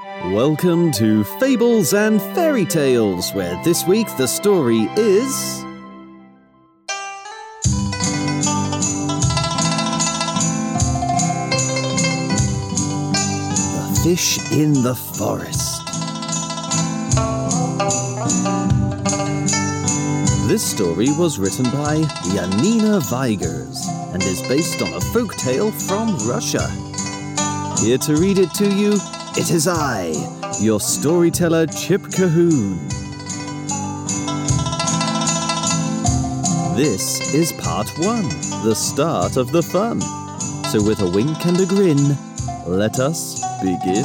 Welcome to Fables and Fairy Tales, where this week the story is... The Fish in the Forest. This story was written by Janina Weigers and is based on a folktale from Russia. Here to read it to you, it is I, your storyteller Chip Cahoon. This is part 1, the start of the fun. So with a wink and a grin, let us begin.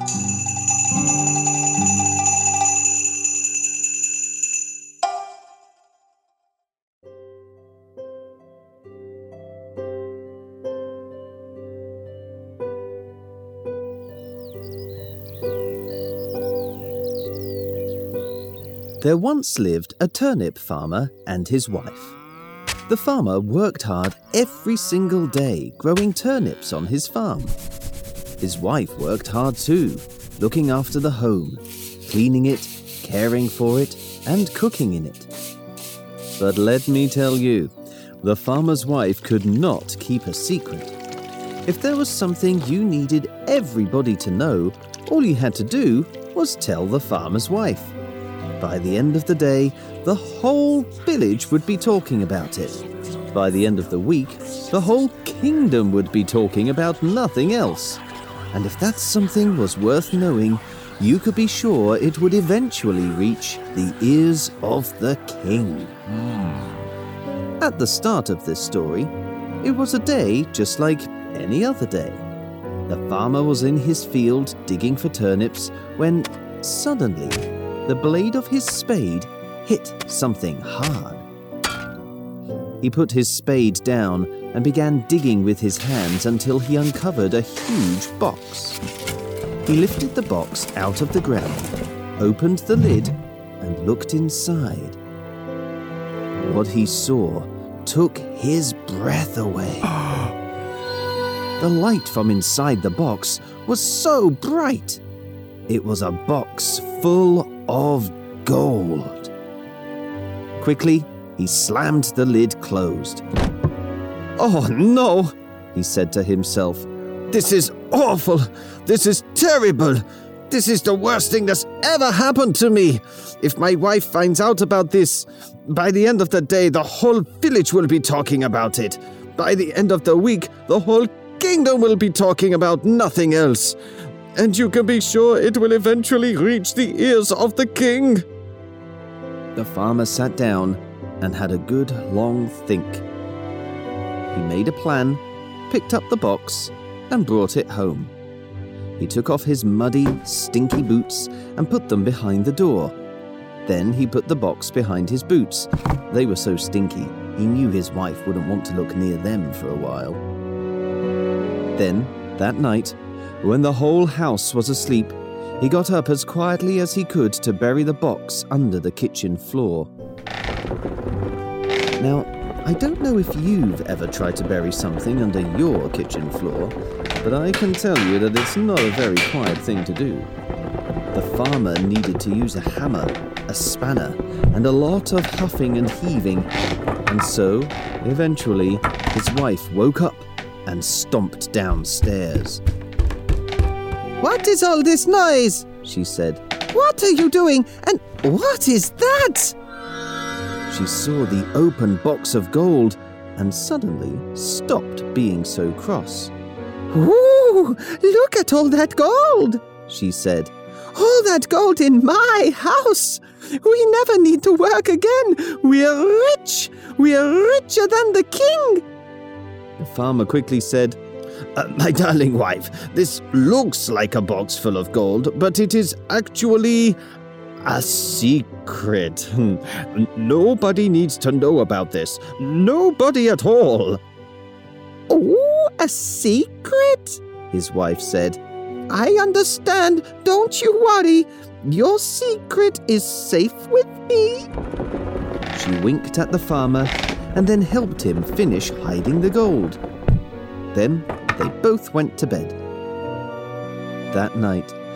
There once lived a turnip farmer and his wife. The farmer worked hard every single day growing turnips on his farm. His wife worked hard too, looking after the home, cleaning it, caring for it, and cooking in it. But let me tell you, the farmer's wife could not keep a secret. If there was something you needed everybody to know, all you had to do was tell the farmer's wife. By the end of the day, the whole village would be talking about it. By the end of the week, the whole kingdom would be talking about nothing else. And if that something was worth knowing, you could be sure it would eventually reach the ears of the king. At the start of this story, it was a day just like any other day. The farmer was in his field digging for turnips when suddenly the blade of his spade hit something hard. He put his spade down and began digging with his hands until he uncovered a huge box. He lifted the box out of the ground, opened the lid, and looked inside. What he saw took his breath away. The light from inside the box was so bright. It was a box full of gold. Quickly, he slammed the lid closed. "Oh no," he said to himself. "This is awful. This is terrible. This is the worst thing that's ever happened to me. If my wife finds out about this, by the end of the day, the whole village will be talking about it. By the end of the week, the whole kingdom will be talking about nothing else. And you can be sure it will eventually reach the ears of the king." The farmer sat down and had a good long think. He made a plan, picked up the box, and brought it home. He took off his muddy, stinky boots and put them behind the door. Then he put the box behind his boots. They were so stinky, he knew his wife wouldn't want to look near them for a while. Then, that night, when the whole house was asleep, he got up as quietly as he could to bury the box under the kitchen floor. Now, I don't know if you've ever tried to bury something under your kitchen floor, but I can tell you that it's not a very quiet thing to do. The farmer needed to use a hammer, a spanner, and a lot of huffing and heaving, and so, eventually, his wife woke up and stomped downstairs. "What is all this noise?" she said. "What are you doing? And what is that?" She saw the open box of gold and suddenly stopped being so cross. "Ooh, look at all that gold," she said. "All that gold in my house. We never need to work again. We're rich. We're richer than the king." The farmer quickly said, "My darling wife, this looks like a box full of gold, but it is actually a secret. Nobody needs to know about this. Nobody at all." "Oh, a secret?" his wife said. "I understand. Don't you worry. Your secret is safe with me." She winked at the farmer and then helped him finish hiding the gold. Then they both went to bed. That night,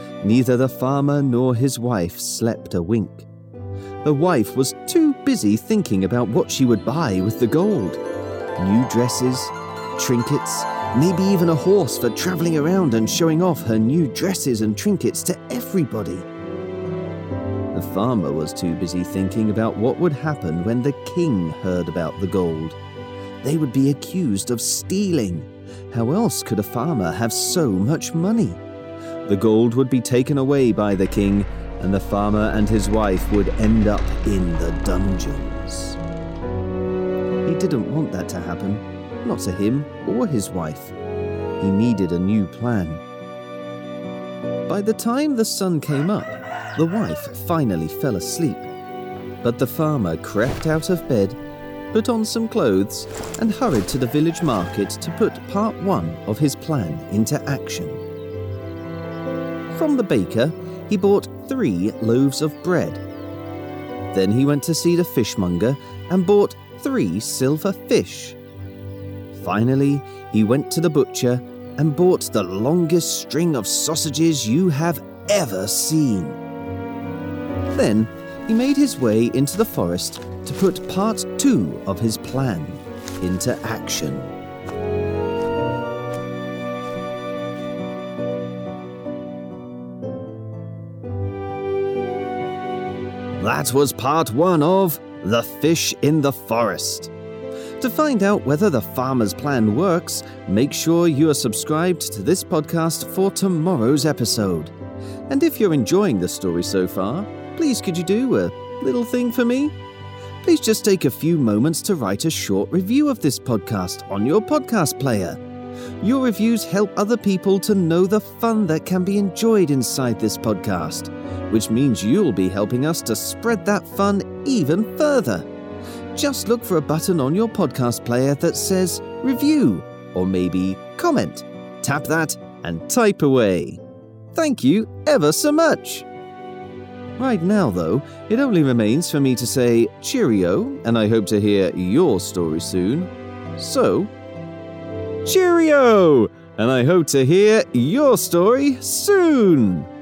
neither the farmer nor his wife slept a wink. The wife was too busy thinking about what she would buy with the gold. New dresses, trinkets, maybe even a horse for traveling around and showing off her new dresses and trinkets to everybody. The farmer was too busy thinking about what would happen when the king heard about the gold. They would be accused of stealing. How else could a farmer have so much money? The gold would be taken away by the king, and the farmer and his wife would end up in the dungeons. He didn't want that to happen, not to him or his wife. He needed a new plan. By the time the sun came up, the wife finally fell asleep. But the farmer crept out of bed, put on some clothes, and hurried to the village market to put part 1 of his plan into action. From the baker, he bought 3 loaves of bread. Then he went to see the fishmonger and bought 3 silver fish. Finally, he went to the butcher and bought the longest string of sausages you have ever seen. Then he made his way into the forest to put part 2 of his plan into action. That was part 1 of The Fish in the Forest. To find out whether the farmer's plan works, make sure you are subscribed to this podcast for tomorrow's episode. And if you're enjoying the story so far, please could you do a little thing for me? Please just take a few moments to write a short review of this podcast on your podcast player. Your reviews help other people to know the fun that can be enjoyed inside this podcast, which means you'll be helping us to spread that fun even further. Just look for a button on your podcast player that says review or maybe comment. Tap that and type away. Thank you ever so much. Right now, though, it only remains for me to say cheerio, and I hope to hear your story soon. So, cheerio! And I hope to hear your story soon!